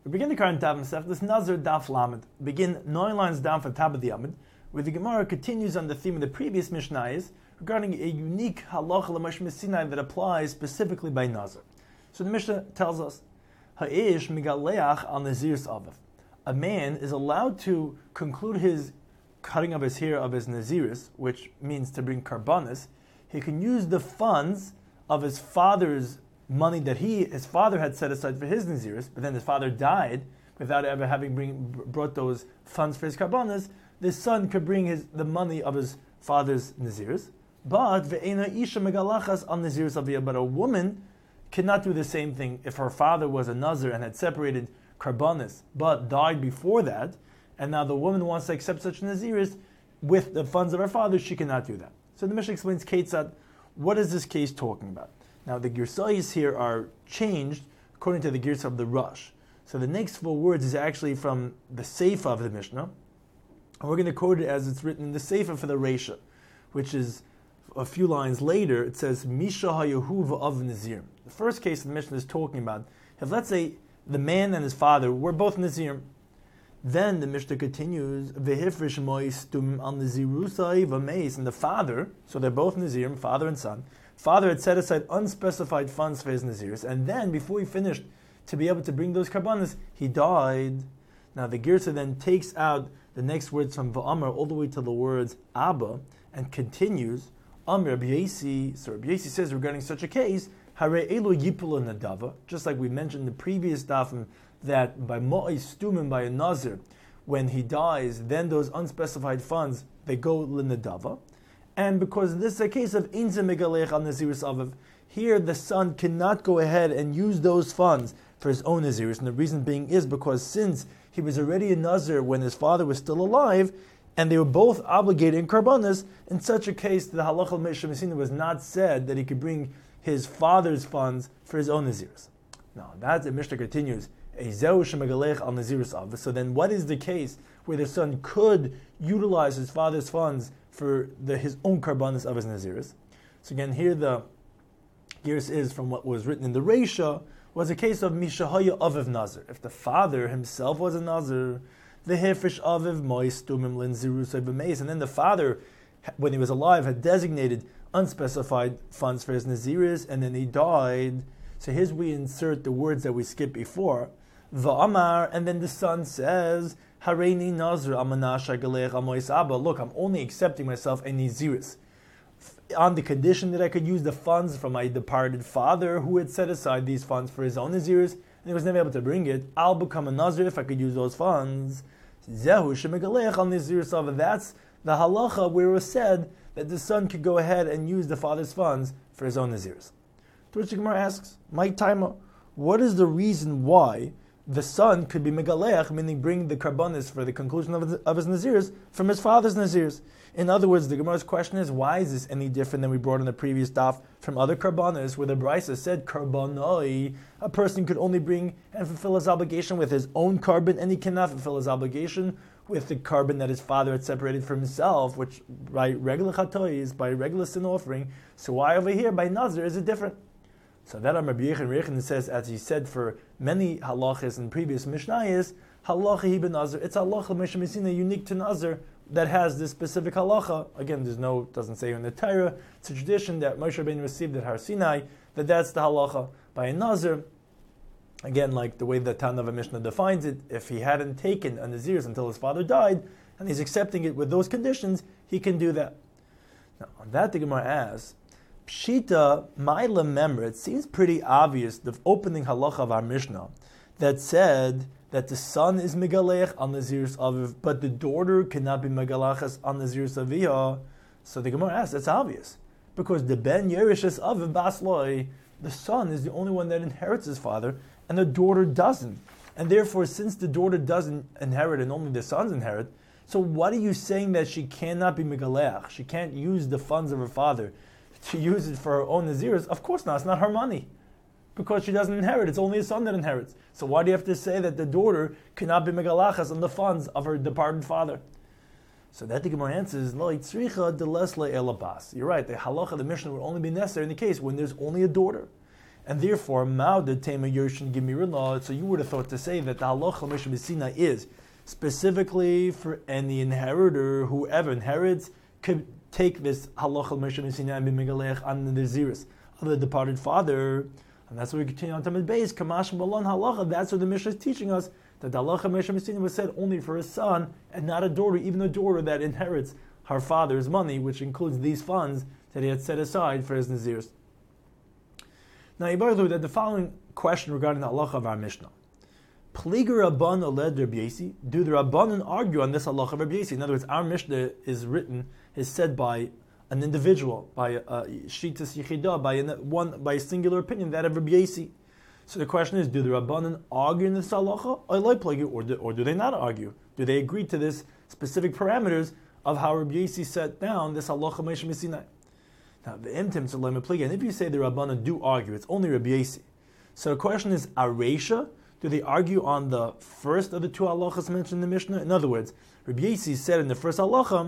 We begin the current Daf Masech, this Nazir Daf Lamed. Begin 9 lines down for Tab Yamid, where the Gemara continues on the theme of the previous Mishnayos regarding a unique halacha l'Moshe Sinai that applies specifically by Nazir. So the Mishnah tells us, Ha'ish migaleach al Nazir's Aviv. A man is allowed to conclude his cutting of his hair of his Naziris, which means to bring karbanis. He can use the funds of his father's money that his father had set aside for his Naziris, but then his father died without ever having brought those funds for his karbanis. The son could bring the money of his father's Naziris, but ve'ena isha megalachas al Naziris aviyah. But a woman cannot do the same thing if her father was a Nazir and had separated karbanis, but died before that, and now the woman wants to accept such Naziris with the funds of her father. She cannot do that. So the Mishnah explains Ketzad. What is this case talking about? Now the girsayis here are changed according to the girs of the Rush. So the next 4 words is actually from the Seifa of the Mishnah, and we're going to quote it as it's written in the Seifa for the Reisha, which is a few lines later. It says Misha HaYehuva of Nazir. The first case the Mishnah is talking about, if let's say the man and his father were both Nazir, then the Mishnah continues Vehifrish Moistum al Nazirusai Vameis, and the father, so they're both Nazir, father and son. Father had set aside unspecified funds for his Naziris, and then before he finished to be able to bring those karbanas, he died. Now the Girsa then takes out the next words from Va'amar all the way to the words Abba and continues Amr Rabbi Yasi. So Rabbi Yasi says regarding such a case, Hare Elo Yipula Nadava, just like we mentioned in the previous dafim, that by Mo'ai Stumim, by a Nazir, when he dies, then those unspecified funds, they go Linadava. And because this is a case of Inza Megalech al Naziris Aviv, here the son cannot go ahead and use those funds for his own Naziris. And the reason being is because since he was already a Nazir when his father was still alive, and they were both obligated in Karbanas, in such a case the Halach al-Meshach Mesina was not said that he could bring his father's funds for his own Naziris. Now that the Mishnah continues, so then what is the case where the son could utilize his father's funds for his own karbanis of his Naziris? So again, here the gears is from what was written in the Reisha, was a case of Mishahaya Aviv Nazir. If the father himself was a Nazir, the Hefresh Aviv Moistumim Lin Zirusay B'meis, and then the father, when he was alive, had designated unspecified funds for his Naziris, and then he died. So here's we insert the words that we skipped before. Va'amar, and then the son says, Hareini Nazir Amanasha Galech Amois Abba. Look, I'm only accepting myself a Naziris on the condition that I could use the funds from my departed father who had set aside these funds for his own Naziris, and he was never able to bring it. I'll become a Nazir if I could use those funds. Zehu Shemegalech al Naziris Abba. That's the halacha where it was said that the son could go ahead and use the father's funds for his own Naziris. To which the Gemara asks, my Taima, what is the reason why the son could be megalech, meaning bring the karbanis for the conclusion of his Naziris from his father's Naziris? In other words, the Gemara's question is, why is this any different than we brought in the previous daf from other karbanis, where the Brisa said karbanoi, a person could only bring and fulfill his obligation with his own carbon, and he cannot fulfill his obligation with the carbon that his father had separated from himself, which by regular chatois, by regular sin offering. So why over here by Nazir is it different? So that Rabbi Yechon says, as he said for many halachas in previous Mishnayos, halacha hi ben Nazir. It's halacha l'Moshe Mesina unique to Nazir that has this specific halacha. Again, doesn't say in the Torah. It's a tradition that Moshe Rabbeinu received at Har Sinai, that's the halacha by a Nazir. Again, like the way the Tanava Mishnah defines it, if he hadn't taken a Naziris until his father died, and he's accepting it with those conditions, he can do that. Now, on that the Gemara asks, Pshita, Ma'ila Memra, it seems pretty obvious, the opening halacha of our Mishnah, that said that the son is Megalech on Naziris Aviv, but the daughter cannot be Megalachas on Naziris Aviyah. So the Gemara asks, that's obvious. Because the Ben Yerishes Aviv Basloi, the son is the only one that inherits his father, and the daughter doesn't. And therefore, since the daughter doesn't inherit and only the sons inherit, so what are you saying that she cannot be Megalech? She can't use the funds of her father to use it for her own Naziris? Of course not, it's not her money. Because she doesn't inherit, it's only a son that inherits. So why do you have to say that the daughter cannot be megalachas on the funds of her departed father? So that the Gemara answers, Lo yitzricha de lesle elabas. You're right, the halacha, the Mishnah would only be necessary in the case when there's only a daughter. And therefore, Ma'od Tema Yershin Gemirin law. So you would have thought to say that the halacha Moshe Messina is specifically for any inheritor, whoever inherits, could take this halacha Moshe Messina and be megalech on the Naziris of the departed father. And that's what we continue on Tamid Beis, Kamash Balon halacha. That's what the Mishnah is teaching us, that the halacha Moshe Messina was said only for a son and not a daughter, even a daughter that inherits her father's money, which includes these funds that he had set aside for his Naziris. Now, Yibarlu, that the following question regarding the halacha of our Mishnah. Pliger Rabban oled Rabbi Yesi. Do the Rabbanan argue on this halacha of Rabbi Yesi? In other words, our Mishnah is said by an individual, by a shitas yichida, by a singular opinion, that of Rabbi Yesi. So the question is, do the Rabbanan argue in this halacha, or do they not argue? Do they agree to this specific parameters of how Rabbi Yesi set down this halacha Moshe Messina? Now, the imtim tzalem pliga, and if you say the Rabbanan do argue, it's only Rabbi Yesi. So the question is, areisha, do they argue on the first of the two halachas mentioned in the Mishnah? In other words, Rabbi Yesi said in the first halacha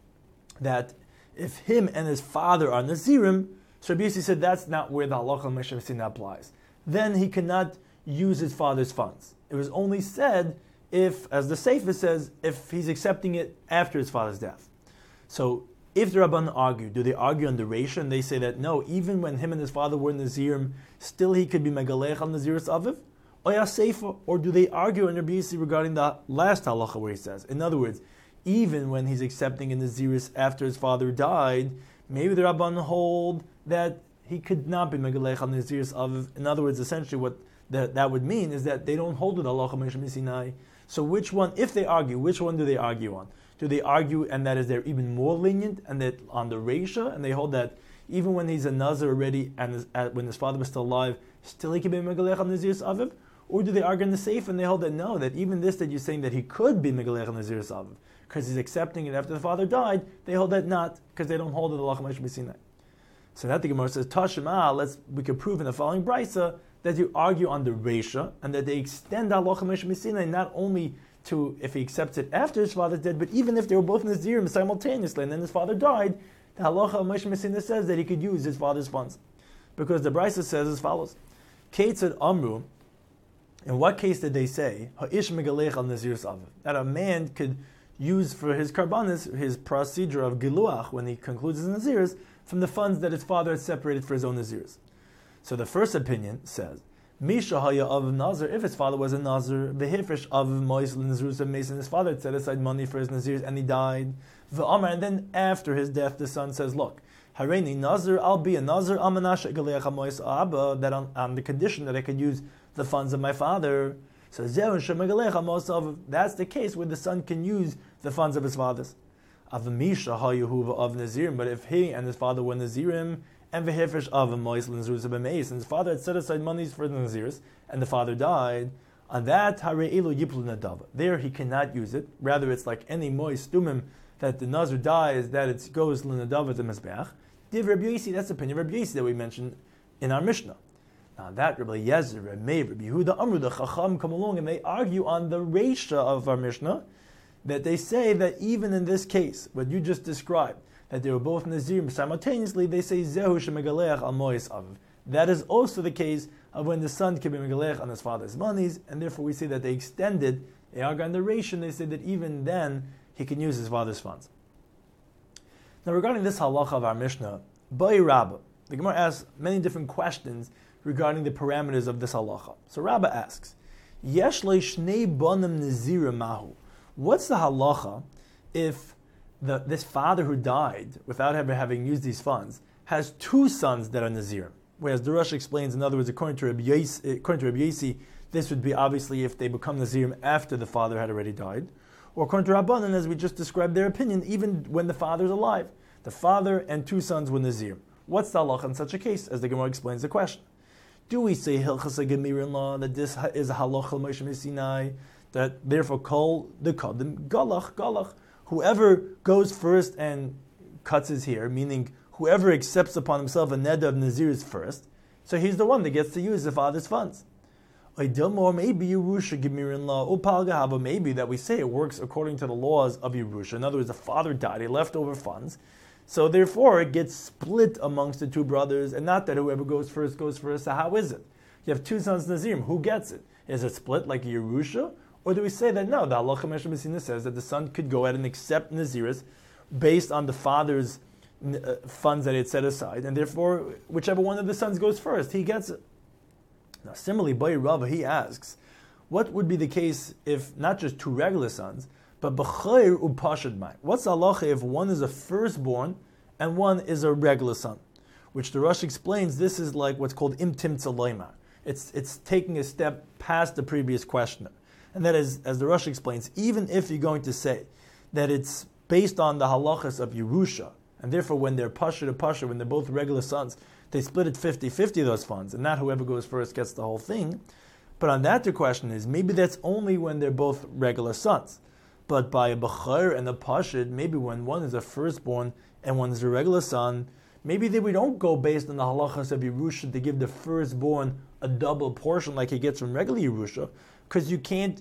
that if him and his father are Nazirim, so Rabbi Yesi said that's not where the halacha Moshe Messina applies. Then he cannot use his father's funds. It was only said if, as the Sefer says, if he's accepting it after his father's death. So, if the Rabbanan argue, do they argue on the Reisha, and they say that no, even when him and his father were Nazirim, still he could be Megalech al Naziris Aviv? Or do they argue on Rabbi Yisi regarding the last halacha where he says, in other words, even when he's accepting a Naziris after his father died, maybe the Rabbanan hold that he could not be Megalech al Naziris Aviv. In other words, essentially what that would mean is that they don't hold the halacha Moshe Messina. So which one, if they argue, which one do they argue on? Do they argue, and that is they're even more lenient, and that on the Reisha, and they hold that even when he's a Nazir already, and when his father was still alive, still he can be Megalech al Naziris Aviv? Or do they argue in the Seif, and they hold that no, that even this that you're saying that he could be Megalech al Naziris Aviv, because he's accepting it after the father died, they hold that not, because they don't hold the halacha Moshe Messina. So that the Gemara says, Tashema, we can prove in the following brisa that you argue on the Reisha, and that they extend halacha Moshe Messina not only to if he accepts it after his father's dead, but even if they were both Nazirim simultaneously, and then his father died, the halacha of Moshe Messina says that he could use his father's funds. Because the brisa says as follows, Keitzad Amru, in what case did they say, Ha'ish megalech al Naziris Aviv, that a man could use for his karbanis, his procedure of giluach, when he concludes his Naziris, from the funds that his father had separated for his own Naziris. So the first opinion says, Misha haya of Nazir, if his father was a Nazir, v'hifresh of Moisel Nazirus of Mason, his father had set aside money for his Nazirs and he died. V'amar, and then after his death, the son says, look, Hareini Nazir, I'll be a Nazir, Amanasha Galeach HaMois Abba, that on the condition that I could use the funds of my father. So that's the case where the son can use the funds of his fathers. Avamisha haYehuva of Nazirim, but if he and his father were Nazirim, and v'hifresh of Moisel Nazirus of Mason, and his father had set aside monies for the Nazirs, and the father died, on that Hare'ilu Yiplu Nadava. There he cannot use it. Rather, it's like any Mois Tumim that the Nazir dies, that it goes L'Nadava to Mizbeach. Div Rabbi Yisi, that's the opinion of Rabbi Yisi that we mentioned in our Mishnah. Now that Rabbi Yezer, Rabbi Meir, Rabbi Yehuda, Amru, the Chacham come along and they argue on the Reisha of our Mishnah, that they say that even in this case, what you just described, that they were both Nazirim simultaneously, they say Zehu Shemegaleach al Mois Aviv. That is also the case of when the son can be Megalech on his father's monies, and therefore we say that they extended, they argue on the Reisha, they say that even then he can use his father's funds. Now regarding this halacha of our Mishnah, Bai Rabbah, the Gemara asks many different questions regarding the parameters of this halacha. So Rabbah asks, Yesh le shnei banim nazirim mahu. What's the halacha if this father who died without ever having used these funds has two sons that are nazirim? Whereas the Rosh explains, in other words, according to Rabbi Yesi, this would be obviously if they become nazirim after the father had already died. Or according to Rabbanan, as we just described their opinion, even when the father is alive, the father and two sons were nazirim. What's the halacha in such a case? As the Gemara explains the question. Do we say Hilchas HaGemirin law, that this is a halacha Moshe Messina, that therefore call the Kadim Galach, whoever goes first and cuts his hair, meaning whoever accepts upon himself a neder of Naziris first, so he's the one that gets to use the father's funds. Or maybe Yerusha Gemirin law, Upal maybe that we say it works according to the laws of Yerusha. In other words, the father died, he left over funds. So therefore, it gets split amongst the two brothers, and not that whoever goes first goes first. So how is it? You have two sons Nazirim. Who gets it? Is it split like a Yerusha? Or do we say that no, the Halacha Meshach Messina says that the son could go ahead and accept Naziris based on the father's funds that he had set aside, and therefore, whichever one of the sons goes first, he gets it. Now, similarly, Bai Rava, he asks, what would be the case if not just two regular sons, but B'chayr u'pashad mai? What's the halacha if one is a firstborn and one is a regular son? Which the Rosh explains, this is like what's called imtim tzaloima. It's taking a step past the previous questioner. And that is, as the Rosh explains, even if you're going to say that it's based on the halachas of Yerusha, and therefore when they're pasha to pasha, when they're both regular sons, they split it 50-50 those funds, and not whoever goes first gets the whole thing. But on that the question is, maybe that's only when they're both regular sons. But by a b'chayr and a pashid, maybe when one is a firstborn and one is a regular son, maybe we don't go based on the halachas of Yerusha to give the firstborn a double portion like he gets from regular Yerusha, because you can't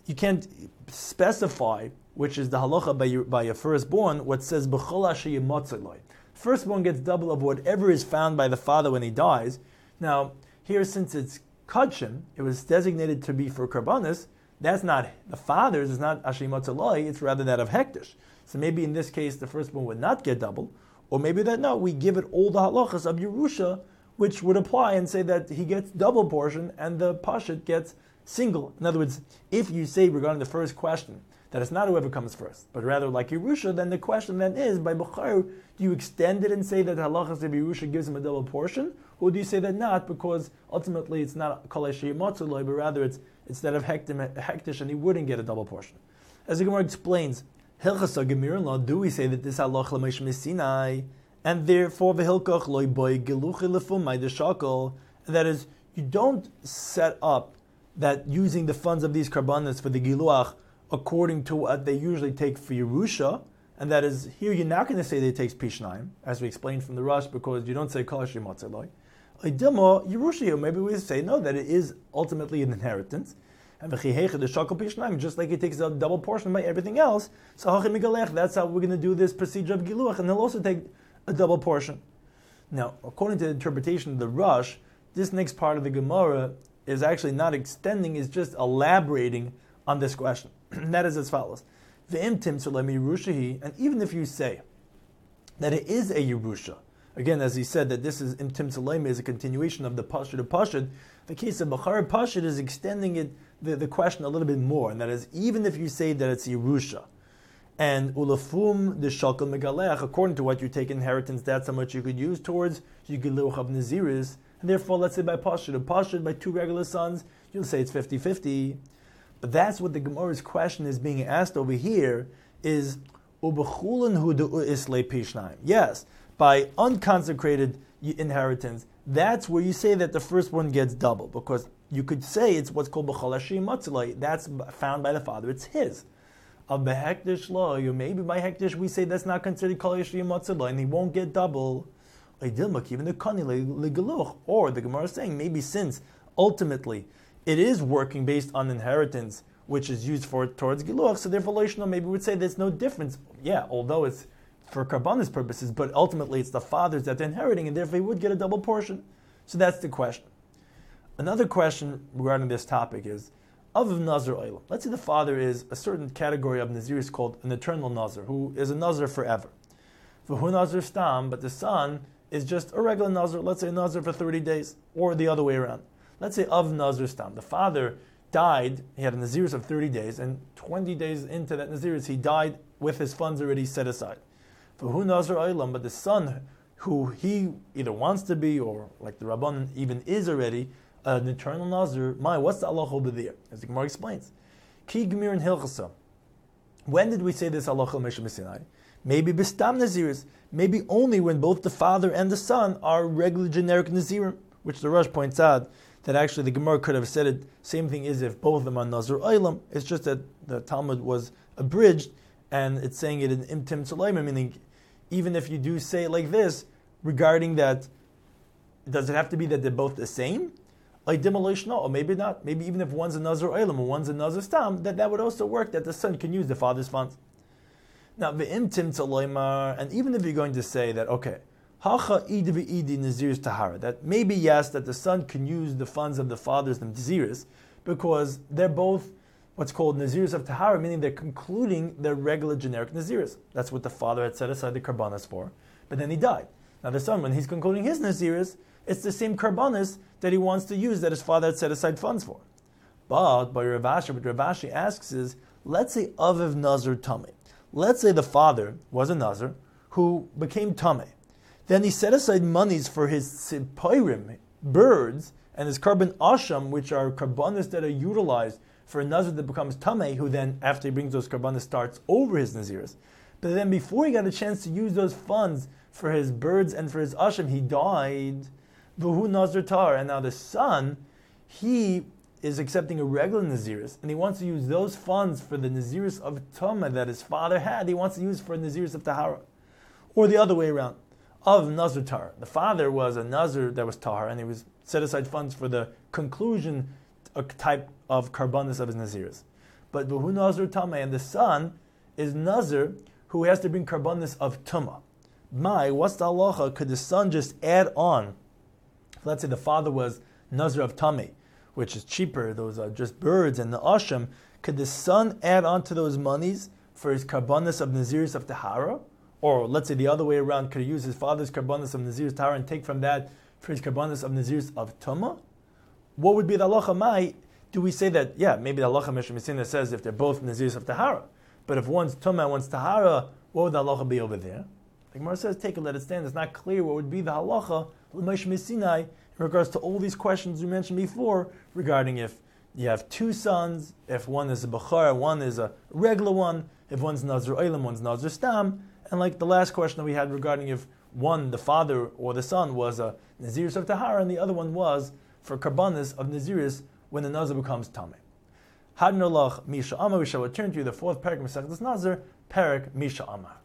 specify, which is the halacha by a firstborn, what says b'chol asher yimatzeh lo. Firstborn gets double of whatever is found by the father when he dies. Now, here since it's kachim, it was designated to be for karbanis. That's not the father's, it's not asher yimatzeh lo, it's rather that of hektish. So maybe in this case the firstborn would not get double, or maybe that no, we give it all the halachas of Yerusha, which would apply and say that he gets double portion and the pashit gets single. In other words, if you say regarding the first question that it's not whoever comes first, but rather like Yerusha, then the question then is, by B'chayr, do you extend it and say that halachas of Yerusha gives him a double portion? Or do you say that not, because ultimately it's not kol asher yimatzeh lo, but rather it's instead of hektish and he wouldn't get a double portion? As the Gemara explains, Hilchasa Gemirin law, do we say that this halacha l'Moshe Messinai, and therefore the hilkach loy boy geluchi lefumay deshakol, that is, you don't set up that using the funds of these karbanas for the giluach according to what they usually take for Yerusha, and that is, here you're not going to say that it takes Pishnayim, as we explained from the Rush, because you don't say Kol Asher Yimatzeh Lo. Idimo Yerusha, maybe we say no, that it is ultimately an inheritance, and the shakal Pishnayim, just like it takes a double portion by everything else, so that's how we're going to do this procedure of Giluach, and they'll also take a double portion. Now, according to the interpretation of the Rush, this next part of the Gemara is actually not extending, is just elaborating on this question. And that is as follows. Ve'imtim tzolem Yerushahi, and even if you say that it is a Yerusha, again, as he said, that this is imtim tzolem is a continuation of the Pashid to Pashid, the case of B'char Pashid is extending it, the question a little bit more, and that is, even if you say that it's Yerusha, and ulafum the shakal megalech, according to what you take inheritance, that's how much you could use towards Yigiluch of Naziris, and therefore, let's say by Pashid to Pashid, by two regular sons, you'll say it's 50-50. But that's what the Gemara's question is being asked over here, is ubechulin hu islay pishnayim. Yes, by unconsecrated inheritance, that's where you say that the first one gets double, because you could say it's what's called b'chol asher yimatzeh lo. That's found by the father, it's his. Of behektish lo, maybe by hektish we say that's not considered kol asher yimatzeh lo, and he won't get double. Even the kani legaluch, or the Gemara is saying maybe since ultimately it is working based on inheritance, which is used towards giluach, so therefore Loishno maybe would say there's no difference. Yeah, although it's for karbanis purposes, but ultimately it's the fathers that they're inheriting, and therefore he would get a double portion. So that's the question. Another question regarding this topic is, of Nazir Olam. Let's say the father is a certain category of Naziris called an eternal Nazir, who is a Nazir forever. V'hu Nazir Stam, but the son is just a regular Nazir, let's say a Nazir for 30 days, or the other way around. Let's say of Nazir Stam. The father died, he had a Naziris of 30 days, and 20 days into that Naziris, he died with his funds already set aside. For who Nazir Olam, but the son, who he either wants to be, or like the Rabban even is already, an eternal Nazir, what's the halacha over there? As the Gemara explains. Ki Gemir and Hilchasa. When did we say this halacha Meshach Messinai? Maybe Bistam Naziris, maybe only when both the father and the son are regular generic Nazirim, which the Rush points out that actually the Gemara could have said it, same thing is if both of them are Nazir Olam, it's just that the Talmud was abridged, and it's saying it in Imtim Tzolaim, meaning even if you do say it like this, regarding that, does it have to be that they're both the same? Or maybe not. Maybe even if one's a Nazir Olam and one's a Nazir Stam, that would also work, that the son can use the father's funds. Now, ve'imtim tzaloimar, and even if you're going to say that, okay, hacha idi ve'idi naziris tahara, that maybe yes, that the son can use the funds of the father's naziris, because they're both what's called naziris of tahara, meaning they're concluding their regular generic naziris. That's what the father had set aside the karbanas for, but then he died. Now the son, when he's concluding his naziris, it's the same karbanas that he wants to use that his father had set aside funds for. But by Rav Ashi, what Rav Ashi asks is, let's say Aviv Nazir Tameh. Let's say the father was a Nazir who became Tameh. Then he set aside monies for his Sipairim, birds, and his Karban Asham, which are karbanas that are utilized for a Nazir that becomes Tameh, who then, after he brings those karbanas, starts over his Naziris. But then before he got a chance to use those funds for his birds and for his Asham, he died. V'hu Nazir Tar. And now the son, he is accepting a regular Naziris, and he wants to use those funds for the Naziris of Tameh that his father had. He wants to use for Naziris of Tahara. Or the other way around. Of Nazir Tar. The father was a Nazir that was Tahar, and he was set aside funds for the conclusion type of karbanis of his Naziris. But V'hu Nazir Tameh, and the son is Nazir who has to bring karbanis of Tumah. What's the halacha? Could the son just add on? Let's say the father was Nazir of Tameh, which is cheaper, those are just birds and the asham. Could the son add on to those monies for his karbanis of Naziris of Tahara? Or let's say the other way around, could he use his father's karbanis of Naziris Tahara and take from that for his karbanis of Naziris of Tumah? What would be the halacha mai? Do we say that, yeah, maybe the halacha Mishnah says if they're both Naziris of Tahara, but if one's Tumah and one's Tahara, what would the halacha be over there? The Gemara says, take it, let it stand. It's not clear what would be the halacha l'Moshe Sinai in regards to all these questions we mentioned before regarding if you have two sons, if one is a Bechara, one is a regular one, if one's Nazir Olam, one's Nazir Stam, and like the last question that we had regarding if one, the father or the son, was a Naziris of Tahara and the other one was for Karbanis of Naziris when the Nazir becomes Tameh. Hadnolach Misha Amar, we shall return to the fourth parak of Masechtas Nazir, parak Misha Amar.